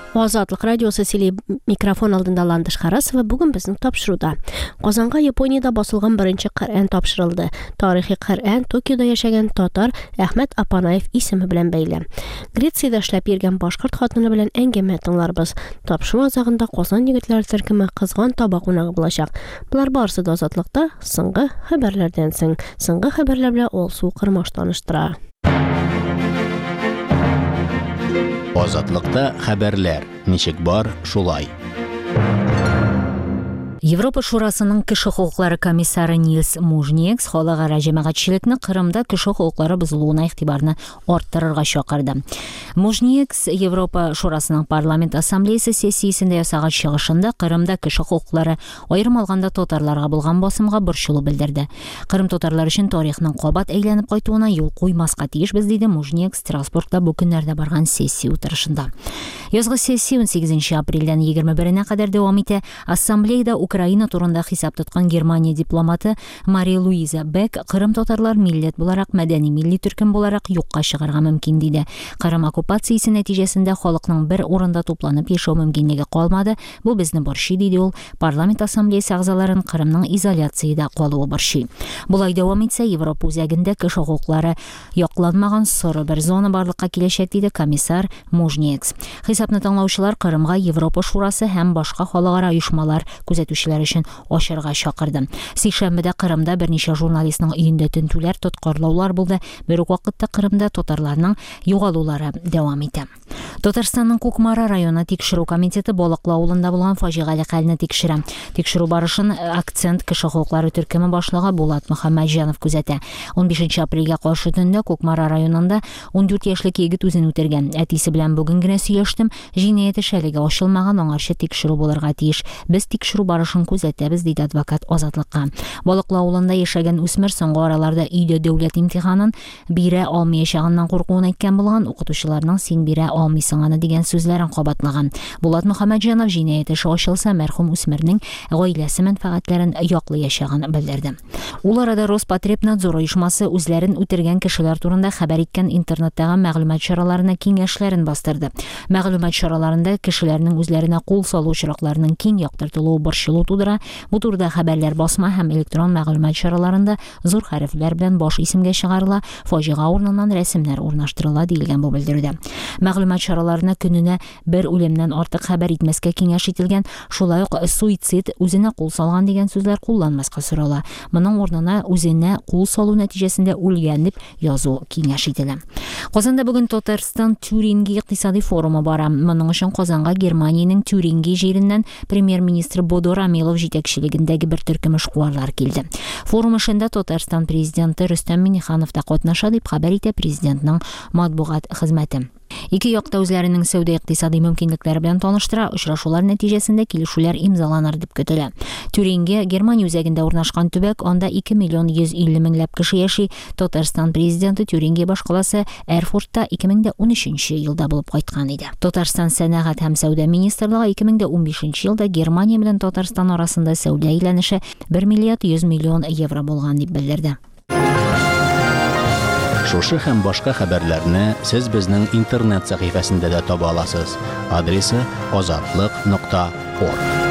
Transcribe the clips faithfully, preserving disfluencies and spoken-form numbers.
Азатлык радиосы сөйли микрофон алдында Ландыш Харасова бүген безнең тапшыруда. Казанга Япониядә басылган беренче Коръән тапшырылды. Тарихи Коръән Токиода яшәгән татар Әхмәт Апанаев исеме белән бәйле. Грециядә эшләп йөргән башкорт хатыны белән әңгәмә тыңларбыз. Тапшыру азагында Казан егетләре төркеме кызган таба кунагы булачак. Булар барысы да Азатлыкта соңгы хәбәрләрдән соң. Соңгы хәбәрләр белән Алсу Кырмаш таныштыра. Азатлыкта хәбәрләр. Ничек бар, шулай. Европа Шурасының кеше хукуклары комиссары Нильс Мужниекс халыкара җәмәгатьчелекне Кырымда кеше хукуклары бозылуына игътибарны арттырырга чакырды. Мужниекс Европа Шурасының парламент ассамблеясе сессиясендә ясаган чыгышында Кырымда кеше хукуклары аерым алганда татарларга булган басымга борчылу белдерде. Кырым татарлары өчен тарихның кабат әйләнеп кайтуына юл куймаска тиешбез диде Мужниекс Страсбургта бу көннәрдә барган сессия утырышында. Язгы сессия унсигезенче апрельдән егерме беренә кадәр дәвам итә. Ассамблеяда Украина турында хисап тоткан Германия дипломаты Мария Луиза Бек Кырым татарлар милләт буларак мәдәни милли төркем буларак юкка чыгарга мөмкин диде. Кырым оккупациясе нәтиҗәсендә халыкның бер урында тупланып яшәү мөмкинлеге калмады. Бу безне борчый диде ул. Парламент ассамблеясе әгъзаларын Кырымның изоляциядә калуы борчый. Булай дәвам итсә, Европа үзәгендә кеше хукуклары якланмаган соры бер зона барлыкка киләчәк диде комиссар Мужниекс. Хисапны тыңлаучылар Кырымга Европа Шурасы һәм башка халыкара оешмалар күзәтүчеләр өчен ачырга чакырды. Сишәмбедә Кырымда берничә журналистның өендә тентүләр, тоткарлаулар булды. Бер үк вакытта Кырымда татарларның югалулары дәвам итә. Татарстанның Кукмара районы тикшерү комитеты Балыклы авылында булган фаҗигале хәлне тикшерә. Тикшерү барышын акцент кеше хукуклары төркеме башлыгы Булат Мөхәммәтҗанов күзәтә. он бишенче апрельгә каршы төндә Кукмара районында он дүрт яшьлек егет үзен үтергән. Әтисе белән бүген генә сөйләштем. Җинаять эше әлегә ачылмаган, аңарча тикшерү булырга тиеш. Без тикшерү барышын күзәтәбез диде адвокат Азатлыкка. Балыклы авылында яшәгән үсмер соңгы араларда өйдә дәүләт имтиханын бирә алмаячагыннан куркуын әйткән булган, укытучыларның син бирә алмыйсың аны дигән сүзләрен кабатлаган. Булат Мөхәммәтҗанов җинаять эше ачылса, мәрхүм үсмернең гаиләсе мәнфәгатьләрен яклаячагын белдерде. Ул арада Роспотребнадзор оешмасы үзләрен үтергән кешеләр турында хәбәр иткән интернеттагы мәгълүмат чараларына киңәшләрен бастырды. Мәгълүмат чараларында кешеләрнең үзләренә кул салу очракларының киң яктыртылуы борчылу тудыра. Бу турыда хәбәрләр басма һәм электрон мәгълүмат чараларында зур хәрефләр белән баш исемгә чыгарыла, фаҗига урыныннан рәсемнәр урнаштырыла диелгән бу белдерүдә. Мәгълүмат чараларына көненә бер үлемнән артык хәбәр итмәскә киңәш ителгән, шулай ук суицид, үзенә кул салган дигән сүзләр кулланмаска сорала. Моның урынына үзенә кул салу нәтиҗәсендә үлгән дип язу киңәш ителә. Казанда бүген Татарстан Тюринги икътисади форумы бара. Моның өчен Казанга Германиянең Тюринги җиреннән премьер-министр Бодор Амилов җитәкчелегендәге бер төркем эшкуарлар килде. Форум эшендә Татарстан президенты Рөстәм Миңнеханов та катнаша дип хәбәр итә президентның матбугат хезмәте. Ике якта үзләренең сәүдә-икътисади мөмкинлекләре белән таныштыра, очрашулар нәтиҗәсендә килешүләр имзаланыр дип көтелә. Тюринге Германия үзәгендә урнашкан төбәк, анда ике миллион йөз илле меңләп кеше яши. Татарстан президенты Тюринге башкаласы Эрфуртта ике мең он өченче елда булып кайткан иде. Татарстан сәнәгать һәм сәүдә министрлыгы ике мең он бишенче елда Германия белән Татарстан арасында сәүдә әйләнеше бер миллиард йөз миллион евро булган дип белдерде. Шушы һәм башка хәбәрләрне сез безнең интернет сәхифәсендә дә таба аласыз. Адресы азатлык нокта орг.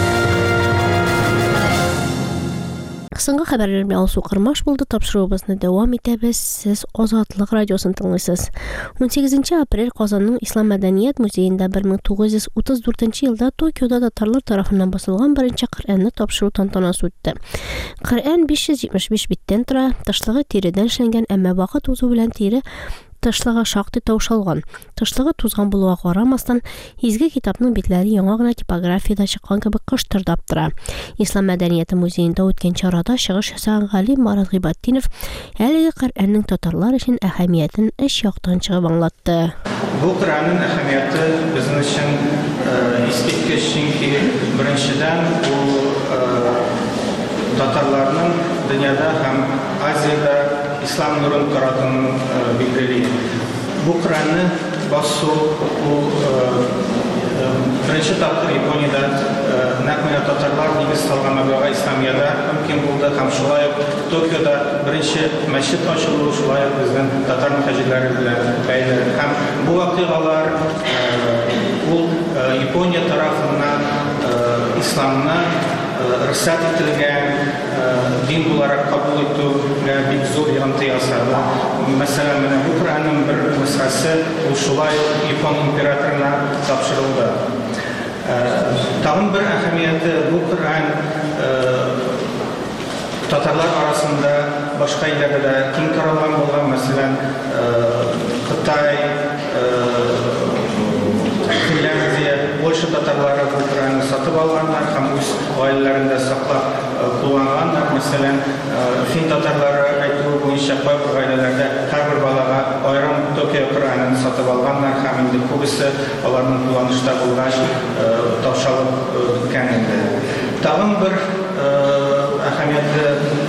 Соңгы хәбәрләр белән Алсу Кырмаш булды. Тапшыруыбызны дәвам итәбез. Сез Азатлык радиосын тыңлыйсыз. унсигезенче апрель Казанның Ислам мәдәният музеенда бер мең тугыз йөз утыз дүртенче елда Токиода татарлар тарафыннан басылган беренче Коръәнне тапшыру тантанасы үтте. Коръән биш йөз җитмеш биш биттән тора, тышлыгы тиредән эшләнгән, әмма вакыт узу белән тире тышлыгы шактый таушалган. Тышлыгы тузган булуга карамастан, изге китапның битләре яңа гына типографиядә чыккан кебек кыштырдап тора. Ислам мәдәнияте музеенда үткән чарада чыгыш ясаган галим Марат Гыйбатдинов әлеге Коръәннең татарлар өчен әһәмиятен өч яктан чыгып аңлатты. Бу Коръәннең әһәмияте безнең өчен искиткеч, чөнки беренчедән бу татарларның дөньяда һәм Азиядә İslam nurun karatının bildiriliği. Bu Kur'an'ı basu, bu birinci taptır Yaponya'da nakmine Tatarlar nigіз salgan mablağa İslamiyada mümkün buldu. Hem şulay Tokyo'da birinci meşrit açılıyor, şulay bizden Tatar muhacirleri bilen beyler. Hem bu vaktigalar bu Япония тарафынан исламны рөхсәт ителгән дин буларак кабул итүгә бик зур йогынты ясады. Мәсәлән, менә бу Коръәннең бер нөсхәсе ул шулай Япон императорына тапшырылды. Тагын бер әһәмияте бу Коръән татарлар арасында башка илләрдә киң таралган булган, мәсәлән, Кытай, Финляндия, Польша татарлары бу Коръәнне сатып алганнар һәм үз гаиләләрендә саклап кулланганнар. Мәсәлән, фин татарлары әйтүе буенча кайбер гаиләләрдә һәрбер балага аерым Токио Коръәнен сатып алганнар һәм инде күбесе аларның кулланышта булгач таушалып киткән инде. Тагын бер әһәмиятле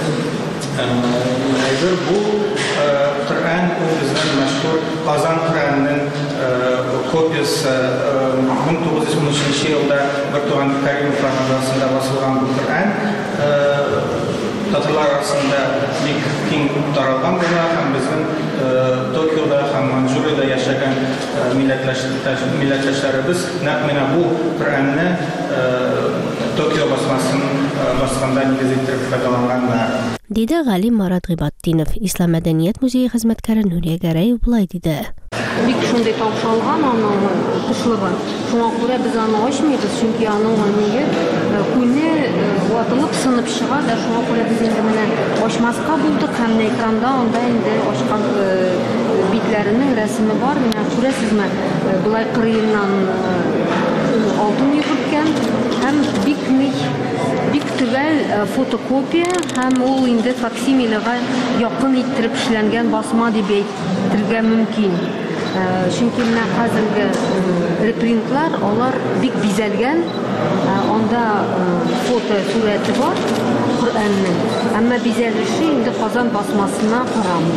әйбер бу Коръән ул безнең мәшһүр Казан Коръәненең копиясы мең тугыз йөз ун өченче елда Бертуган Кәримов романында басылган бу Коръән татарлар арасында бик киң таралган була һәм безнең Токиода һәм Манчжуриядә яшәгән милләттәшләребез нәкъ менә бу Коръәнне Токио басмасын басканда нигез итеп файдаланганнар. Диде Галим Марат Гыйбаттинов, Ислам мәдәният музее хезмәткәре Нурия Гәрәев булай диде. Бик шундый таушалган аның кышлыгы. Шуңа күрә без аны ачмыйбыз, чөнки аның ниге күлне ватылып сынып чыга да, шуңа күрә без инде менә ачмаска булдык һәм экранда анда инде ачкан битләренең рәсеме бар. Менә күрәсезме, булай кырыеннан алтын йөгерткән һәм бик ник бик төгәл фотокопия һәм ул инде факсимилега якын иттереп эшләнгән басма дип әйтергә мөмкин. Чөнки менә хәзерге репринтлар алар бик бизәлгән, анда фото сурәте бар Коръәннең, әмма бизәлеше инде Казан басмасына карамый.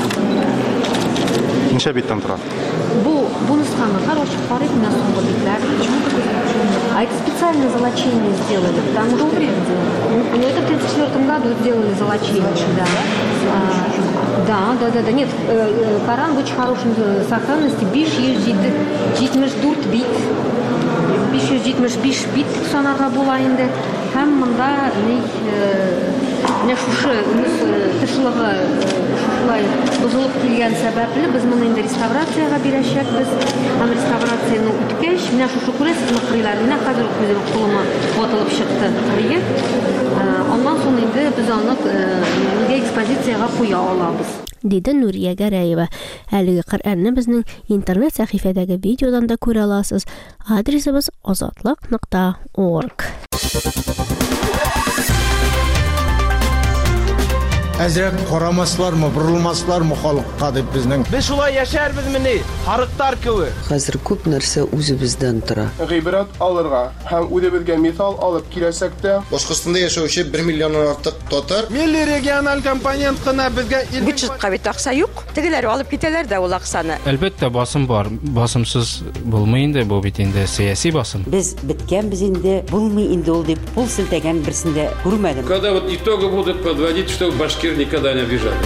Ничә биттән тора? Бу бу нусканы хороший карый на соңгы битләр. А это специальное золочение сделали, там уже увредили. Ну, это в тридцать четвёртом году сделали золочение, да. А, да, да, да, да. Нет, э, Коран в очень хорошей сохранности. Биш ежит, житмеш дурт бит. Биш ежитмеш биш бит санарга була инде. Һәм монда ни менә шушы тышлыгы шулай бозылып килгән сәбәпле без моны инде реставрациягә бирәчәкбез. Һәм реставрацияны үткәч, менә шушы күрәсезме кырыйлар, менә хәзер күзем кулыма ватылып чыкты кырые. Аннан соң инде без аны экспозициягә куя алабыз. Диде Нурия Гәрәева. Әлеге Коръәнне безнең интернет сәхифәдәге видеодан да күрә аласыз. Адресыбыз азатлык нокта орг. Әзрәк карамаслармы, бурылмаслармы халыкка дип безнең. Без шулай яшәрбез мени, харыктар кеби. Хәзер күп нәрсә үзебездән тора. Гыйбрат алырга һәм үзебезгә мисал алып киләсәк тә, Башкортстанда яшәүче бер миллионнан артык татар. Милли региональ компонент кына безгә бюджетка бит акча юк. Тегеләр алып китәләр дә ул акчаны. Әлбәттә басым бар. Басымсыз булмый инде бу бит инде сиясәт басым. Без биткән без инде булмый инде ул дип пул силтәгән берсендә күрмәдем. Когда вот итоги будут подводить, что башкир никогда не обижали.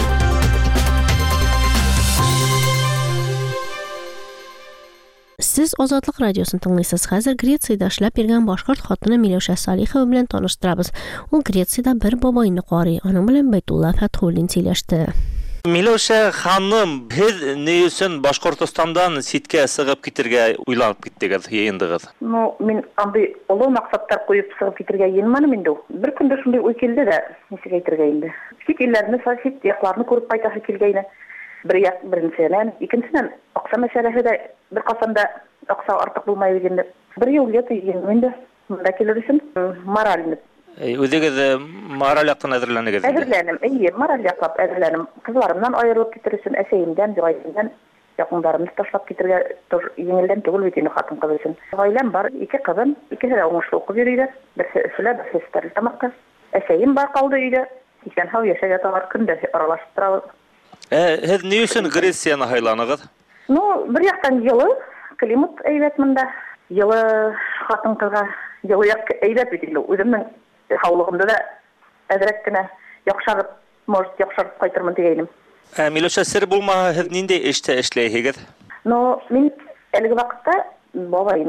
Сез Азатлык радиосын тыңлыйсыз. Хәзер Грециядә эшләп йөргән башкорт хатыны Миләүшә Салихова белән таныштырабыз. Ул Грециядә бер бабайны карый. Аның белән Байтулла Фәтхуллин сөйләште. Миләүшә ханым, һез ни өчен Башкортстандан ситкә сыгып китергә уйланып киттегез, йыендыгыз? Ну, мин андый олы максаттар куеп сыгып китергә йыенмадым инде. Бер көндә шундый уй килде дә, ничек әйтергә инде. Сит илләрне, сит якларны күреп кайтасы килгәйне. Бер як беренчедән, икенчедән акча мәсьәләсе дә бер касанда акча артык булмай инде. Бер ел ята инде. Монда килер өчен мораль. Үзегез мораль яктан әзерләнегез. Әзерләнем, әйе, мораль яклап әзерләнем. Кызларымнан аерылып китер өчен, әсәемдән, гаиләмдән, якындарымны ташлап китергә җиңелдән түгел бит инде хатын кыз өчен. Гаиләм бар, ике кызым, икесе дә уңышлы укып йөриләр. Берсе эшләп, берсе стәрле тамакка. Әсәем бар калды өйдә. Икән һау яшәгә табар көндә аралашып торабыз. Һез ни өчен Грецияны хайланыгыз? Ну, бер яктан йылы, климат әйбәт монда. Йылы хатын кызга, йылы як әйбәт бит инде. Үземнең хаулыгымда да әзрәк кенә яхшырып, может, яхшырып кайтырмын дигәйнем. Миләүшә, сер булмаса, һез нинди эштә эшләйһегез? Ну, мин әлеге вакытта бабайны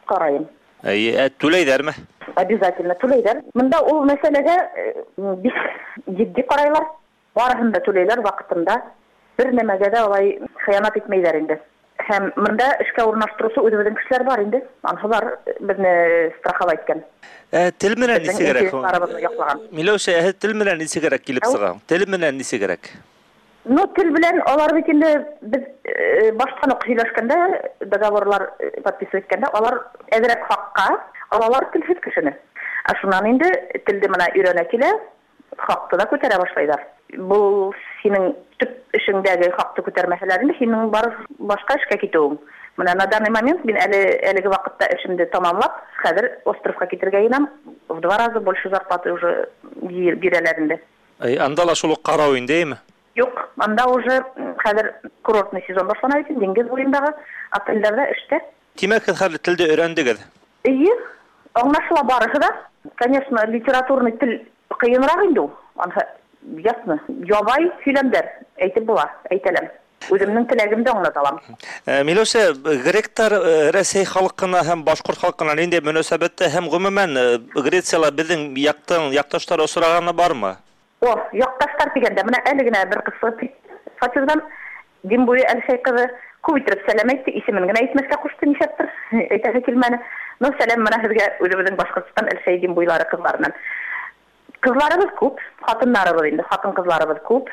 карайым. Әйе, түләйдәрме? Обязательно түләйләр. Монда ул мәсьәләгә бик җитди карайлар. Барыһын да түләйләр вакытында. Бер нәмәгә дә алай хыянат итмәйләр инде. Һәм монда эшкә урнаштыручы үзебезнең кешеләр бар инде. Анһылар безне страховать иткән. Тел менән нисегәрәк? Миләүшә, тел менән нисегәрәк килеп сыга? Тел менән нисегәрәк? Ну, тел белән алар бит инде без баштан ук сөйләшкәндә, договорлар подписывать иткәндә, алар әзрәк хакка, алар телсез кешене. Ә шуннан инде телде менә өйрәнә килә, хакты да күтәрә башлайлар. Бу синең төп эшеңдәге хакты күтәрмәһәләр инде синең бар башка эшкә китүең. Менә на данный момент мин әле әлеге вакытта эшемне тәмамлап, хәзер островка китергә инәм. В два раза больше зарплаты уже бирәләр инде. Ай, анда ла шул карау индеме? Юк, анда уже хәзер курортный сезон башлана икән, диңгез буендағы отельләрдә эштә. Тимәк, хәзер телде өйрәндегез? Ие, аңлашыла барыһы да. Конечно, литературный тел кыенрак инде ул. Анһы ясны, ябай сөйләмдәр әйтеп була, әйтәләм. Үземнең теләгемдә аңлаталам. Миләүшә, гректар Россия халкына һәм башкорт халкына нинди мөнәсәбәттә һәм гомумән Грециялә безнең яктан якташлар осраганы бармы? О, якташлар дигәндә менә әле генә бер кызы Фатирдан дин буе Әлшәй кызы күп итеп сәлам әйтте, исемен генә әйтмәскә кушты нишәптер. Әйтәсе килмәне. Ну, сәлам менә һезгә үзебезнең Башкортстан Әлшәй дин буйлары кызларынан. Кызларыбыз күп, хатыннарыбыз инде, хатын кызларыбыз күп.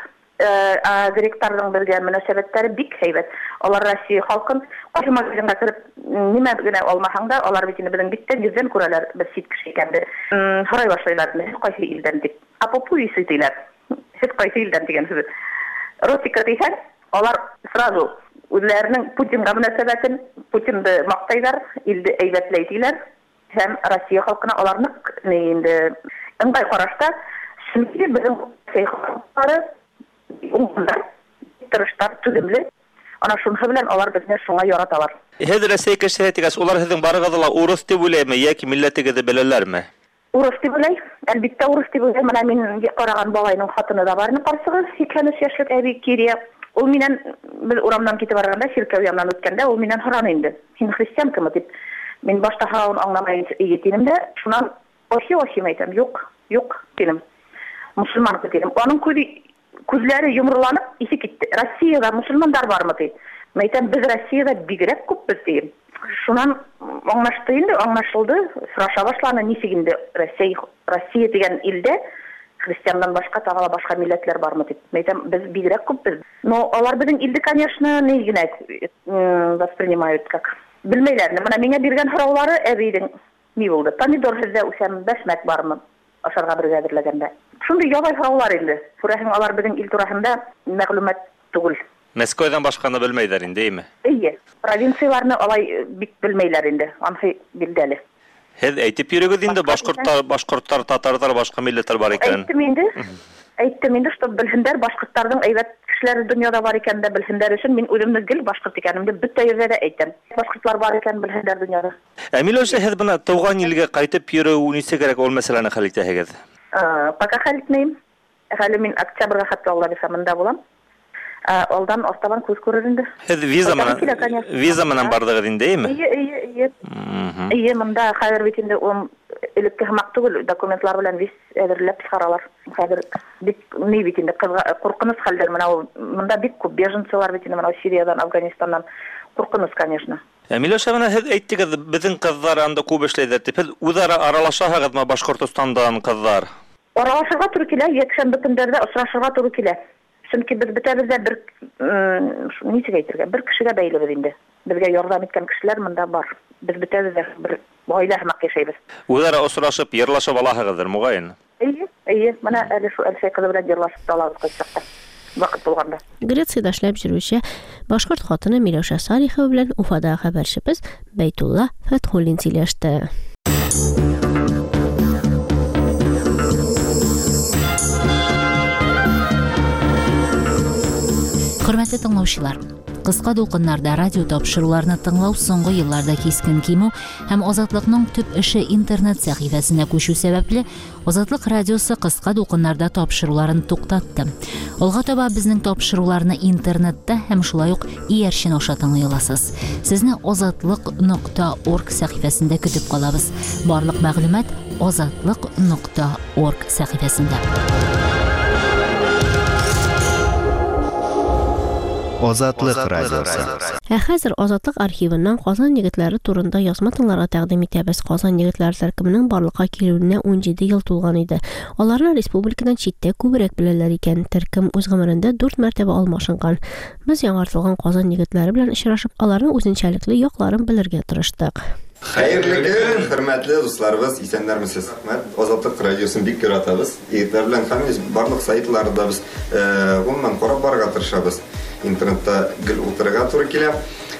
Э, гректарның бергә мөнәсәбәтләре бик һәйбәт. Алар Россия халкын кайсы магазинга кереп, нимә генә алмаһаң да, алар бит инде безнең биттән йөздән күрәләр, без сит кеше икәнде. Һорай башлайлар, кайсы илдән дип. Апопу исейтиләр. Һеч кайсы илдән дигән сүз. Ротика дигән, алар сразу үзләренең Путинга мөнәсәбәтен, Путинды мактайлар, илде әйбәтләйтиләр. Һәм Россия халкына аларны инде ыңгай карашта, чөнки безнең халыклары уңгындар, тырыштар, түземле. Ана шунһы белән алар безне шуңа яраталар. Һез Россия кешеләре дигәс, улар һезнең барыгызда ла урыс дип уйлыймы, яки милләтегезне беләләрме? Урыс дип уйлый. Әлбәттә урыс дип уйлый. Менә мин караган балайның хатыны да барны карсыгы, икән өч яшьлек әби Кирия. Ул миннән бер урамнан китеп барганда, чиркәү янынан үткәндә, ул миннән һораны инде. Син христианкамы дип. Мин башта һавын аңламай итенем дә, шуннан оши оши әйтәм. Юк, юк дидем. Мусульман дидем. Аның күзе күзләре йомрыланып, исе китте. Россиядә мусульмандар бармы ди? Мәйтәм, без Россиядә бигрәк күпбез дигән. Шуннан аңлашты инде, аңлашылды. Сораша башланы, ничек инде Россия, Россия дигән илдә христиандан башка тагыла башка милләтләр бармы дип. Мәйтәм, без бигрәк күпбез. Но алар безнең илдә, конечно, ни генә воспринимают как. Белмәйләр. Менә миңа биргән һораулары әбейдең ни булды? Помидор һездә үсәм, бәшмәк бармы? Ашарга бергә берләгәндә. Шундый ябай һораулар инде. Күрәһең, алар безнең ил турында мәгълүмат түгел. Мәскәүдән башканы белмәйләр индеме? Ие, провинцияларны алай бик белмәйләр инде. Анһы билдәле. Һез әйтеп йөрегез инде, башкортлар, башкортлар, татарлар, башка милләтләр бар икән. Әйттем инде. Әйттем инде, что белһендәр башкортларның әйбәт кешеләре дөньяда бар икән дә белһендәр өчен мин үземне гел башкорт икәнемне бөтә yerдә дә әйтәм. Башкортлар бар икән белһендәр дөньяда. Ә Миләүшә, һез бына туган илгә кайтып йөрү нисегәрәк ул мәсьәләне хәл итәһегез? Э, пока хәл итмәйм. Хәле мин октябрьгә хәтта Алла бирсә монда булам. Алдан артабан күз күрер инде. Һез виза менән виза менән бардыгыз индеме? Ие, ие, ие. Ие, монда хәзер бит инде ул элекке хәмәк түгел, документлар белән виз әзерләп чыгаралар. Хәзер бик ни бит инде куркыныч хәлләр менә ул. Монда бик күп беженцлар бит инде менә Сириядән, Афганистаннан. Куркыныч, конечно. Миләүшә, менә һез әйттегез, безнең кызлар анда күп эшләйдер дип. Һез үзара аралашаһыгызмы Башкортстандан кызлар? Аралашырга туры килә, якшәмбе көндәрдә очрашырга туры килә. Чөнки без бетәбез дә бер ничек әйтергә, бер кешегә бәйлебез инде. Безгә ярдәм иткән кешеләр монда бар. Без бетәбез дә бер гаилә хәмәк яшәйбез. Үзара осрашып, йырлашып алаһыгыздыр, мугаен. Ие, ие, менә әле шу Әлшәй кызы белән йырлашып алабыз кайчакта. Вакыт булганда. Грециядә эшләп йөрүче башкорт хатыны Миләүшә Салихова белән Уфада хәбәрчебез Бәйтулла Фәтхуллин сөйләште. Хөрмәтле тыңлаучылар, Кыска дулкыннарда радио тапшыруларны тыңлау соңгы елларда кискен кимү һәм Азатлыкның төп эше интернет сәхифәсенә күчү сәбәпле Азатлык радиосы кыска дулкыннарда тапшыруларын туктатты. Алга таба безнең тапшыруларны интернетта һәм шулай ук иярчен аша тыңлый аласыз. Сезне азатлык нокта орг сәхифәсендә көтеп калабыз. Барлык мәгълүмат азатлык нокта орг сәхифәсендә. Азатлык радиосы. Ә хәзер Азатлык архивыннан Казан егетләре турында язма тыңларга тәкъдим итәбез. Казан егетләре төркеменең барлыкка килүенә ун җиде ел тулган иде. Аларны республикадан читтә күбрәк беләләр икән. Төркем үз гомерендә дүрт мәртәбә алмашынган. Без яңартылган Казан егетләре белән очрашып, аларның үзенчәлекле якларын белергә тырыштык. Хәерле көн, хөрмәтле дусларыбыз, исәннәрмесез? Азатлык радиосын бик яратабыз. Егетләр белән һәммәбез барлык сайтларда без гомумән карап барырга тырышабыз. Интернетта гел утырырга туры килә.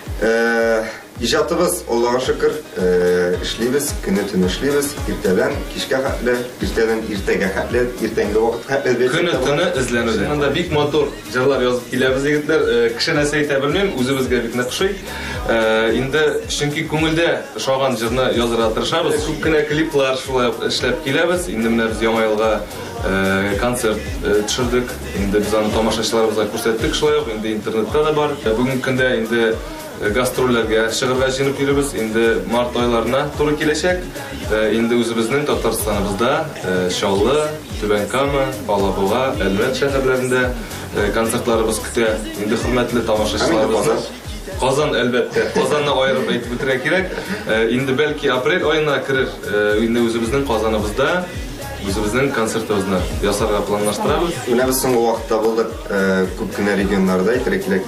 Иҗатыбыз, Аллага шөкер, эшлибез, көне-төн эшлибез, иртәдән кичкә хәтле, иртәдән иртәгә хәтле, иртәнге вакыт хәтле. Көне-төн эзләнүдә. Монда бик мотор җырлар язып киләбез егетләр. Кеше нәрсә әйтә белмим, үзебезгә бик нык ошый. Инде чөнки күңелдә ошаган җырны язырга тырышабыз. Күп кенә клиплар шулай эшләп киләбез. Инде менә без яңа елга концерт төшердек. Инде без аны тамашачыларыбызга күрсәттек шулай ук. Инде интернетта да бар. Бүгенге көндә инде гастрольләргә чыгарга җыенып йөрибез. Инде март айларына туры киләчәк. Инде үзебезнең Татарстаныбызда Чаллы, Түбән Кама, Алабуга, Әлмәт шәһәрләрендә концертларыбыз көтә. Инде хөрмәтле тамашачыларыбыз, Казан әлбәттә. Казанны аерып әйтеп үтәргә кирәк. Инде бәлки апрель аена керер. Инде үзебезнең Казаныбызда үзебезнең концертыбызны ясарга планлаштырабыз. Менә без соңгы вакытта булдык күп кенә регионнарда, Екатеринбург,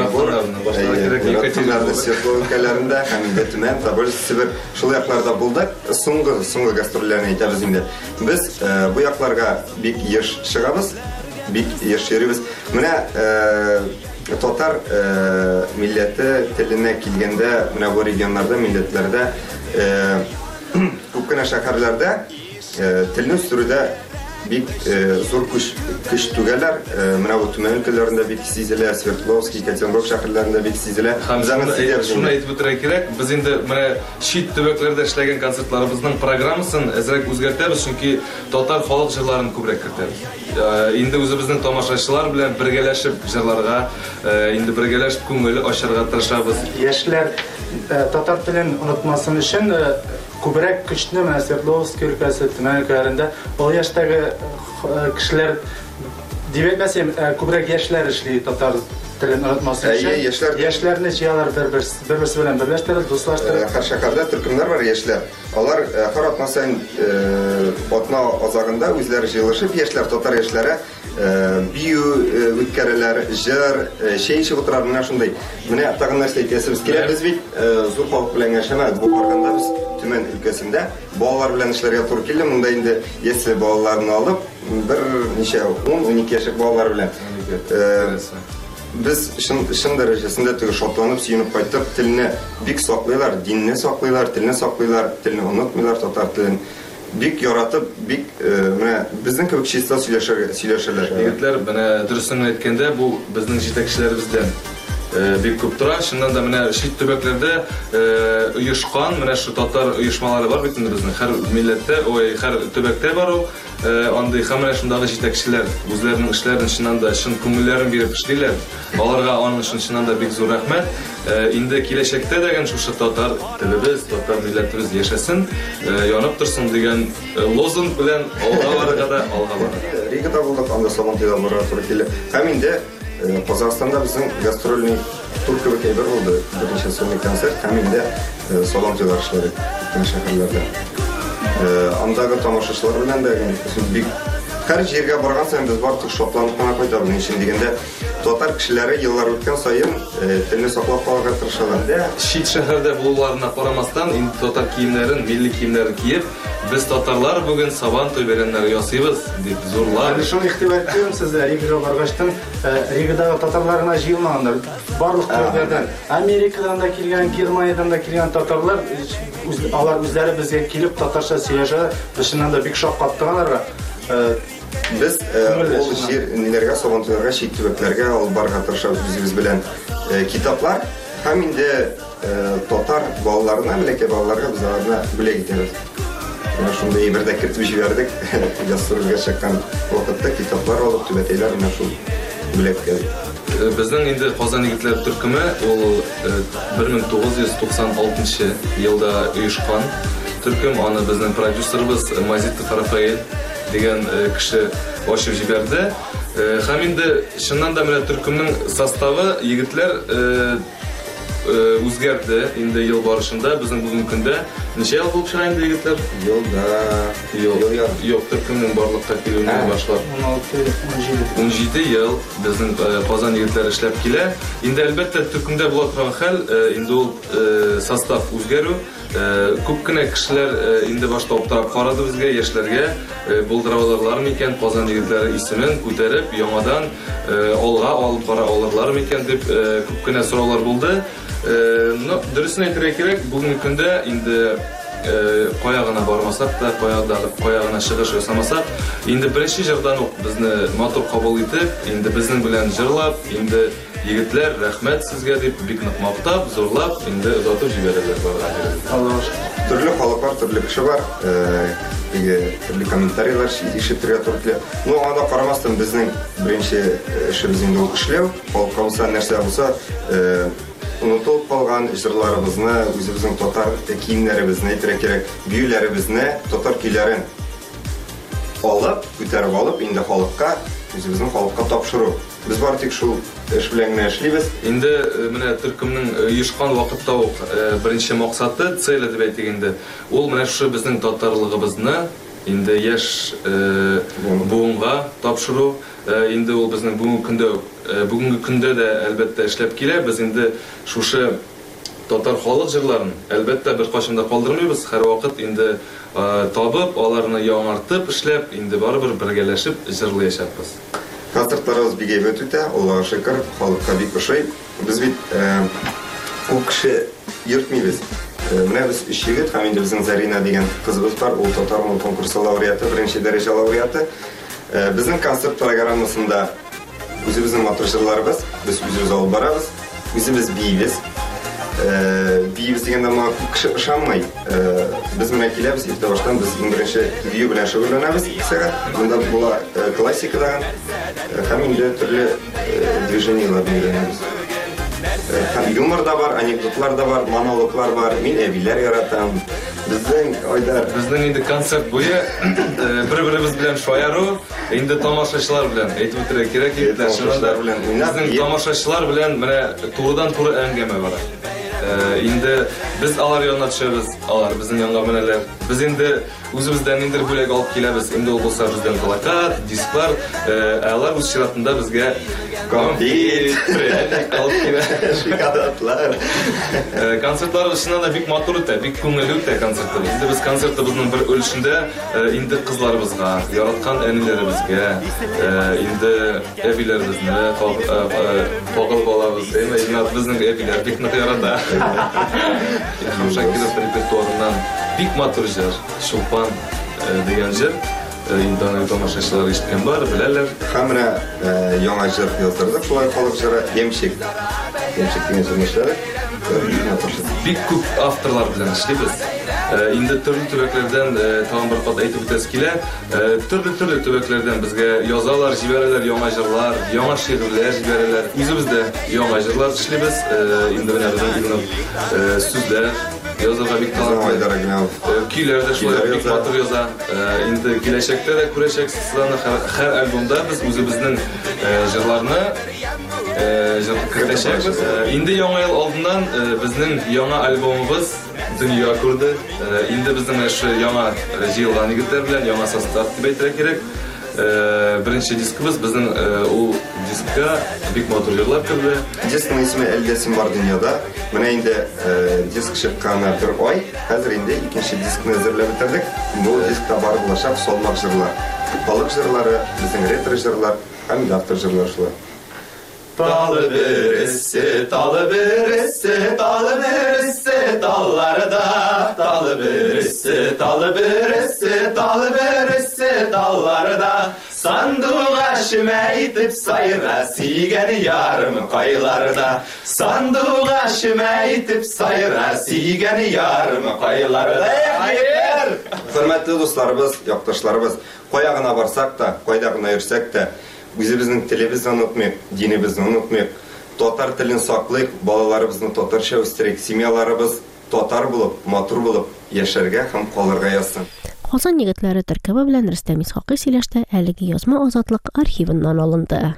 Екатеринбург, Свердловск өлкәләрендә һәм инде Төмән, Тобольск, Сибир шул якларда булдык. Соңгы соңгы гастрольләрне әйтәбез инде. Без бу якларга бик еш чыгабыз, бик еш йөрибез. Менә татар милләте теленә килгәндә, менә бу регионнарда, милләтләрдә күп кенә шәһәрләрдә телне үстерүдә бик зур көч көч түгәләр. Менә бу Төмән өлкәләрендә бик сизелә, Свердловск, Екатеринбург шәһәрләрендә бик сизелә. Шуны әйтеп үтәргә кирәк. Без инде менә чит төбәкләрдә эшләгән концертларыбызның программасын әзрәк үзгәртәбез, чөнки татар халык җырларын күбрәк кертәбез. Инде үзебезнең тамашачылар белән бергәләшеп җырларга, инде бергәләшеп күңел ачарга тырышабыз. Яшьләр татар телен онытмасын өчен күбрәк көчне менә Свердловск өлкәсе, Төмән өлкәләрендә ул яшьтәге кешеләр дибәтмәсем күбрәк яшьләр эшли татар телен онытмасын өчен. Яшьләрне җыялар бер-берсе белән берләштереп, дуслаштырып. Һәр шәһәрдә төркемнәр бар яшьләр. Алар һәр атна саен атна азагында үзләре җыелышып, яшьләр, татар яшьләре бию үткәрәләр, җыр, чәй эчеп утыралар, менә шундай. Менә тагын нәрсә әйтәсебез кирәк, без бит зур халык белән яшәмәбез. Бу барганда без Төмән өлкәсендә балалар белән эшләргә туры килде. Монда инде ясле балаларны алып, бер ничә он-унике яшьлек балалар белән без шын дәрәҗәсендә теге шатланып, сөенеп кайттык. Телне бик саклыйлар, динне саклыйлар, телне саклыйлар, телне онытмыйлар, татар телен бик яратып, бик менә безнең кебек чиста сөйләшәләр. Егетләр, менә дөресен әйткәндә, бу безнең җитәкчеләребездән бик күп тора. Шуннан да менә чит төбәкләрдә оешкан, менә шу татар оешмалары бар бит инде безнең һәр милләттә, ой, һәр төбәктә бар ул. Андый һәм менә шундагы җитәкчеләр үзләренең эшләрен чыннан да чын күңелләрен биреп эшлиләр. Аларга аның өчен чыннан да бик зур рәхмәт. Инде киләчәктә дигән шушы татар телебез, татар милләтебез яшәсен, янып торсын дигән лозунг белән алга барырга да алга барырга. Ригада булдык, анда Сабантуйда барырга туры килде. Һәм инде Казахстанда безнең гастрольный тур кебек әйбер булды. Беренче сольный концерт һәм инде Сабантуйда эшләдек шәһәрләрдә. Андагы тамашачылар белән дә бик һәр җиргә барган саен без барлык шатланып кына кайтабыз. Ничек дигәндә, татар кешеләре еллар үткән саен телне саклап калырга тырышалар. Чит шәһәрдә булуларына карамастан, инде татар киемнәрен, милли киемнәрен киеп, без татарлар бүген Сабантуй бәйрәмнәре ясыйбыз дип зурлар. Шуны игътибар итәм сезгә, Ригага баргаштан, Ригадагы татарларына җыелмаганнар. Барлык төбәкләрдән, Америкадан да килгән, Германиядан да килгән татарлар, алар үзләре безгә килеп татарча сөйләшә, бишеннән дә бик шаккаттыганнар. Без ул җир ниләргә сабантуйларга чит төбәкләргә алып барырга тырышабыз үзебез белән китаплар һәм инде татар балаларына, бәләкәй балаларга без аларны бүләк итәбез. Менә шундый әйбердә кертеп җибәрдек. Гастрольгә чыккан вакытта китаплар алып түбәтәйләр менә шул бүләк итәбез. Безнең инде Казан егетләр төркеме ул bir ming to'qqiz yuz to'qson oltinchi елда оешкан. Төркем аны безнең продюсерыбыз Мазитов Рафаэль дигән кеше ачып җибәрде. Һәм инде чыннан да менә төркемнең составы егетләр үзгәрде инде ел барышында. Безнең бүгенге көндә ничә ел булып чыга инде егетләр? Елда ел юк, төркемнең барлыкка килүенә башлап ун җиде ел безнең Казан егетләре эшләп килә. Инде әлбәттә төркемдә була торган хәл инде ул состав үзгәрү. Күп кенә кешеләр инде башта аптырап карады безгә, яшьләргә булдыра алырлармы икән, Казан егетләре исемен күтәреп, яңадан алга алып бара алырлармы икән дип күп кенә сораулар булды. Ну, дөресен әйтергә кирәк, бүгенге көндә инде кая гына бармасак та, кая гына чыгыш ясамасак, инде беренче җырдан ук безне матур кабул итеп, инде безнең белән җырлап, инде егетләр рәхмәт сезгә дип бик нык мактап, зурлап, инде озатып җибәрәләр барган. Төрле халыклар, төрле кеше бар. Төрле комментарийлар ишетергә туры килә. Ну, анда карамастан безнең беренче эшебез инде ул эшләү, халкыбызга нәрсә булса, унутылып калган җырларыбызны, үзебезнең татар киемнәребезне, әйтергә кирәк, биюләребезне, татар көйләрен алып, күтәреп алып, инде халыкка, үзебезнең халыкка тапшыру. Без бар тик шул эш белән генә эшлибез. Инде менә төркемнең оешкан вакытта ук беренче максаты, цель дип әйтик инде. Ул менә шу безнең татарлыгыбызны инде яшь буынга тапшыру. Инде ул безнең бүгенге көндә бүгенге көндә дә әлбәттә эшләп килә. Без инде шушы татар халык җырларын әлбәттә бер кашын да калдырмыйбыз. Һәр вакыт инде табып, аларны яңартып эшләп, инде барыбер бергәләшеп җырлаячакбыз. Концертларыбыз бик әйбәт үтә, Аллага шөкер, халыкка бик ошый. Без бит ул кеше йөртмибез. Менә без өч егет, һәм инде безнең Зарина дигән кызыбыз бар, ул татар мул конкурсы лауреаты, беренче дәрәҗә лауреаты. Безнең концерт программасында үзебезнең матур җырларыбыз, без үзебез алып барабыз, үзебез биебез. Биебез дигәндә моңа күп кеше ышанмый. Без менә киләбез, иртә баштан без беренче бию белән шөгыльләнәбез. Монда була классикадан һәм инде төрле движениялар өйрәнәбез. Һәм юмор да бар, анекдотлар да бар, монологлар бар. Мин әбиләр яратам. Безнең Айдар, безнең инде концерт буе бер-беребез белән шаяру, инде тамашачылар белән әйтеп үтәргә кирәк, егетләр белән. Безнең тамашачылар белән менә турыдан-туры әңгәмә бара. Инде без алар янына төшәбез, алар безнең янга менәләр. Biz инде үзебездән инде бүләк алып киләбез. Инде ул булса бездән плакат, дисклар, алар үз чиратында безгә конфет, пряник алып килә, шоколадлар. Концертлар өчен дә бик матур үтә, бик күңелле үтә концертлар. Инде без концертыбызның бер өлешендә инде кызларыбызга, яраткан әниләребезгә, инде әбиләребезне, кагыл балабыз, әйме, безнең әбиләр бик нык ярата. Шакиров репертуарыннан бик матур җыр, Шулпан дигән җыр. Инде аны тамашачылар ишеткән бар, беләләр. Һәм менә яңа җыр яздырдык, шулай халык җыры Емчек. Емчек дигән җырны эшләдек. Бик күп авторлар белән эшлибез. Инде төрле төбәкләрдән тагын бер кат әйтеп үтәс килә. Төрле-төрле төбәкләрдән безгә язалар, җибәрәләр яңа җырлар, яңа шигырьләр җибәрәләр. Үзебез дә яңа җырлар эшлибез. Инде менә безнең сүзләр язарга бик талантлы. Көйләр дә шулай бик матур яза. Инде киләчәктә дә күрәчәксез аны һәр альбомда без үзебезнең җырларны җырлаячакбыз. Инде яңа ел алдыннан безнең яңа альбомыбыз дөнья күрде. Инде безнең эше яңа җыелган егетләр белән яңа состав дип әйтергә кирәк. Беренче дискыбыз безнең ул дискка бик матур җырлар керде. Дискның исеме Әлдә син бар дөньяда. Менә инде диск чыкканына бер ай. Хәзер инде икенче дискны әзерләп бетердек. Бу дискта бар булачак салмак җырлар. Халык җырлары, безнең ретро җырлар һәм автор җырлар шулар. Talı birisi, talı birisi, talı birisi dallarda, talı Talı birisi, talı birisi, talı birisi dallarda Sandığı aşıma itip sayıra Siygeni yarım kaylarda Sandığı aşıma itip sayıra Siygeni yarım kaylarda Hayır! Hürmetli dostlarımız, yaktaşlarımız, koyağına varsak da, koydağına yürüsek de, bizimizin televizyon unutmayıp, dinimizni unutmayıp, totar tilin saklayıp, balalarımızın totarşa östürek, semyalarımız totar bulup, motor bulup, yaşarga hem kollarga yazsın. Qozon yigitlari tarkibi bilan Rustam Ishoqiy сөйләште, әлеге язма Озатлык архивыннан алынды.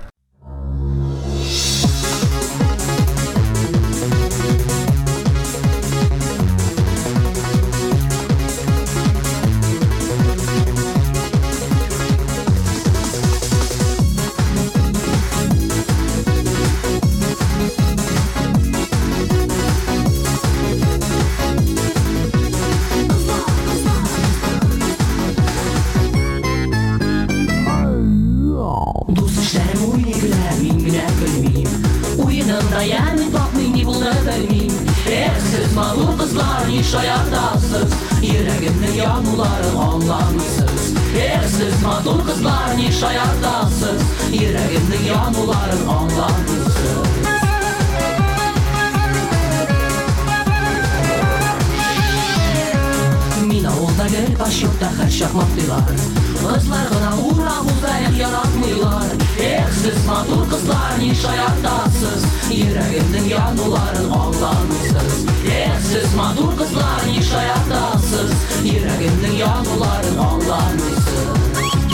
Dayanıp bakmayın ni bunu vermeyeyim Eh siz malum kızlar niş ayaktasız Yüreğimde yanıları anlamışsınız Eh siz malum kızlar niş ayaktasız Yüreğimde yanıları anlamışsınız Mina olda gel baş yokta her şakmaktılar Kızlar gına uğramızda el yaratmıyorlar Eh siz matur kızlar niş ayaktasız Yüreğimden yanıların anlamışsınız Eh siz matur kızlar niş ayaktasız Yüreğimden yanıların anlamışsınız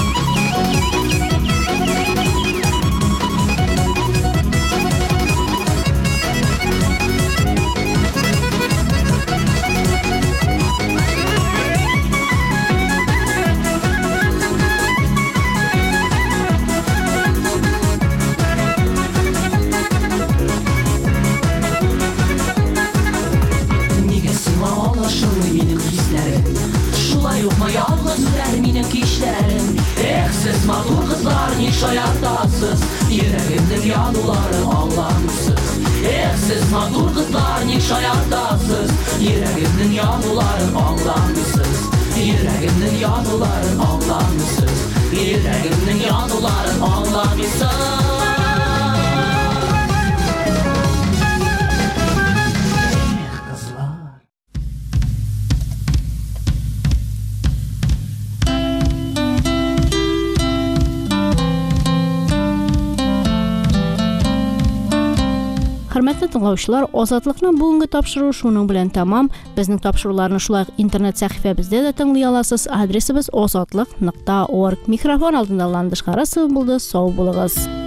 Matur kızlar niş ayaktasız Yüreğimden yanıları anlamışsınız Eh siz matur kızlar niş ayaktasız Yüreğimden yanıları anlamışsınız Yüreğimden yanıları anlamışsınız Yüreğimden yanıları anlamışsınız Hörmətli dinləyicilər, Ozatlıqның бүгінгі тапшырыğı şunun bilan tamam. Bizning topshiriqlarni shulay internet sahifamizda da tinlay olasiz. Adresimiz ozatliq nuqta org. Mikrofon oldinda Landishqara bo'ldi. Sog' bo'linglar.